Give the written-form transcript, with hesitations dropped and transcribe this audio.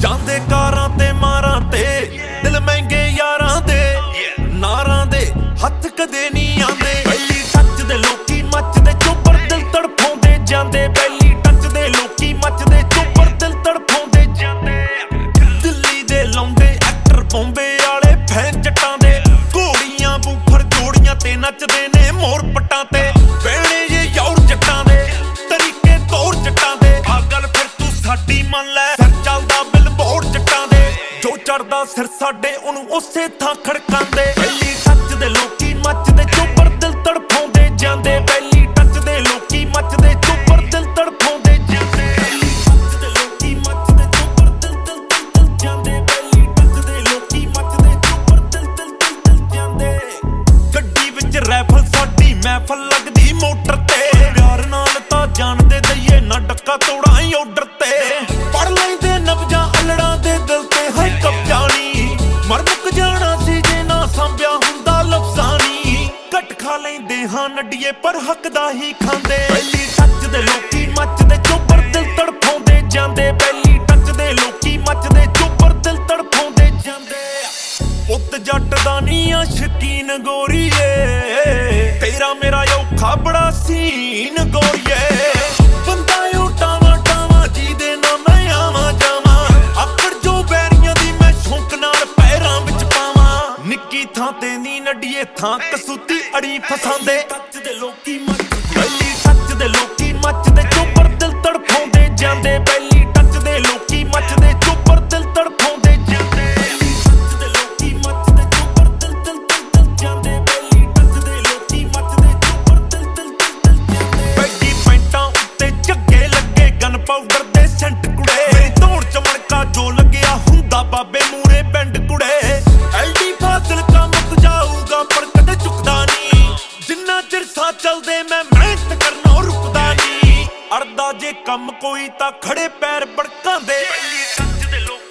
ਜਾਂਦੇ ਕਾਰਾਂ ਤੇ ਮਾਰਾਂ ਤੇ ਦਿਲ ਮਹਿੰਗੇ ਯਾਰਾਂ ਦੇ ਨਾਰਾਂ ਦੇ ਹੱਥ ਕਦੇ ਨਹੀਂ ਆਂਦੇ। ਪਹਿਲੀ ਟੱਚ ਦੇ ਲੋਕੀ ਮੱਚਦੇ ਚੋਬਰ ਦਿਲ ਤੜਫਾਉਂਦੇ ਜਾਂਦੇ। ਪਹਿਲੀ ਟੱਚ ਦੇ ਲੋਕੀ ਮੱਚਦੇ ਚੋਬਰ ਦਿਲ ਤੜਫਾਉਂਦੇ ਜਾਂਦੇ। ਦਿੱਲੀ ਦੇ ਲਾਉਂਦੇ ਐਕਟਰ ਬੰਬੇ ਵਾਲੇ ਫੈਨ ਜੱਟਾਂ ਦੇ ਘੋੜੀਆਂ ਬੂਫਰ ਜੋੜੀਆਂ ਤੇ ਨੱਚਦੇ ਨੇ ਮੋਰ ਪੱਟਾਂ ਤੇ। ਵੇਣੇ ਜੇ ਯੌਰ ਜੱਟਾਂ ਦੇ ਤਰੀਕੇ ਤੌਰ ਜੱਟਾਂ ਦੇ। ਆ ਗੱਲ ਫਿਰ ਤੂੰ ਸਾਡੀ ਮੰਨ ਲੈ ਸਿਰ ਚੱਲਦਾ ਬਿਲਬੋਰਡ ਜੱਟਾਂ ਦੇ। ਜੋ ਚੜਦਾ ਸਿਰ ਸਾਡੇ ਉਹਨੂੰ ਉਸੇ ਥਾਂ ਖੜਕਾਂਦੇ। ਪਹਿਲੀ ਟੱਚ ਦੇ ਲੋਕੀ ਮੱਚਦੇ ਚੋਬਰ ਦਿਲ ਤੜਫਾਉਂਦੇ ਜਾਂਦੇ। ਪਹਿਲੀ ਟੱਚ ਦੇ ਲੋਕੀ ਮੱਚਦੇ ਚੋਬਰ ਦਿਲ ਤੜਫਾਉਂਦੇ ਜਾਂਦੇ। ਪਹਿਲੀ ਟੱਚ ਦੇ ਲੋਕੀ ਮੱਚਦੇ ਚੋਬਰ ਦਿਲ ਜਾਂਦੇ। ਪਹਿਲੀ ਟੱਚ ਦੇ ਲੋਕੀ ਮੱਚਦੇ ਚੋਬਰ ਦਿਲ ਜਾਂਦੇ। ਗੱਡੀ ਵਿੱਚ ਰਾਈਫਲ ਸਾਡੀ ਮਹਿਫਲ ਲੱਗਦੀ ਮੋਟਰ ਤੇ। ਪਿਆਰ ਨਾਲ ਤਾਂ ਜਾਣਦੇ ਦਈਏ ਨਾ ਡੱਕਾ ਤੋੜਾਂ ਆਰਡਰ ਤੇ। ਪੜ ਲੈਂਦੇ ਨਬਜਾਂ ਅਲੜਾਂ ਦੇ ਦਿਲ ਤੇ ਹੈ ਕਬਜ਼ਾ ਨੀ। ਮਰ ਮੁੱਕ ਜਾਣਾ ਸੀ ਜੇ ਨਾ ਸੰਭਿਆ ਹੁੰਦਾ ਲਫ਼ਜ਼ਾਂ ਨੀ। ਘੱਟ ਖਾ ਲੈਂਦੇ ਹਾਂ ਨੱਡੀਏ ਪਰ ਹੱਕ ਦਾ ਹੀ ਖਾਂਦੇ। ਪਹਿਲੀ ਟੱਚ ਦੇ ਲੋਕੀ ਮੱਚਦੇ ਚੋਬਰ ਦਿਲ ਤੜਫਾਉਂਦੇ ਜਾਂਦੇ। ਪਹਿਲੀ ਟੱਚ ਦੇ ਲੋਕੀ ਮੱਚਦੇ ਚੋਬਰ ਦਿਲ ਤੜਫਾਉਂਦੇ ਜਾਂਦੇ। ਪੁੱਤ ਜੱਟ ਦਾ ਨੀ ਆ ਸ਼ਕੀਨ ਗੋਰੀਏ ਤੇਰਾ ਮੇਰਾ ਔਖਾ ਬੜਾ ਸੀਨ ਗੋਰੀਏ। ਬੰਦਾ ਓ ਟਾਵਾਂ ਟਾਵਾਂ ਜਿਹਦੇ ਨਾ ਮੈਂ ਆਵਾਂ ਜਾਵਾਂ। ਆਕੜ ਜੋ ਬੈਰੀਆਂ ਦੀ ਮੈਂ ਸ਼ੌਂਕ ਨਾਲ ਪੈਰਾਂ ਵਿੱਚ ਪਾਵਾਂ। ਨਿੱਕੀ ਥਾਂ ਤੇ ਨੀ ਨੱਡੀਏ ਥਾਂ ਕਸੂਤੀ ਅੜੀ ਫਸਾਂਦੇ। ਟੱਚ ਦੇ ਲੋਕੀ ਮੱਚਦੇ ਪਹਿਲੀ ਟੱਚ ਦੇ ਲੋਕੀ ਮੱਚਦੇ ਚੋਬਰ ਦਿਲ ਤੜਫਾਉਂਦੇ ਜਾਂਦੇ। ਪਹਿਲੀ ਟੱਚ ਦੇ ਲੋਕੀ ਮੱਚਦੇ ਚੋਬਰ ਦਿਲ ਤੜਫਾਉਂਦੇ ਜਾਂਦੇ। ਪਹਿਲੀ ਟੱਚ ਦੇ ਲੋਕੀ ਮੱਚਦੇ ਚੋਬਰ ਦਿਲ ਜਾਂਦੇ। ਪਹਿਲੀ ਟੱਚ ਦੇ ਲੋਕੀ ਮੱਚਦੇ ਚੋਬਰ ਦਿਲ ਜਾਂਦੇ। ਬੈਗੀ ਪੈਂਟਾਂ ਉੱਤੇ ਝੱਗੇ ਲੱਗੇ ਗਨ ਪਾਊਡਰ ਦੇ ਸੈਂਟ ਕੁੜੇ। ਮੇਰੀ ਧੌਣ ਚ ਮਣਕਾ ਜੋ ਲੱਗਿਆ ਹੁੰਦਾ ਬਾਬੇ ਮੂਰੇ ਪਿੰਡ ਕੁੜੇ। ਐਲਡੀ ਫਾਜ਼ਲ ਕਾ ਮੁੱਕ ਜਾਊਗਾ ਪਰ ਕਦੇ ਝੁਕਦਾ ਨੀ। ਜਿੰਨਾ ਚਿਰ ਸਾਹ ਚੱਲਦੇ ਮੈਂ ਮਿਹਨਤ ਕਰਨਾ ਰੁਕਦਾ ਨੀ। ਅੜਦਾ ਜੇ ਕੰਮ ਕੋਈ ਤਾਂ ਖੜੇ ਪੈਰ ਭੜਕਾਂਦੇ। ਪਹਿਲੀ ਟੱਚ ਦੇ ਲੋਕੀ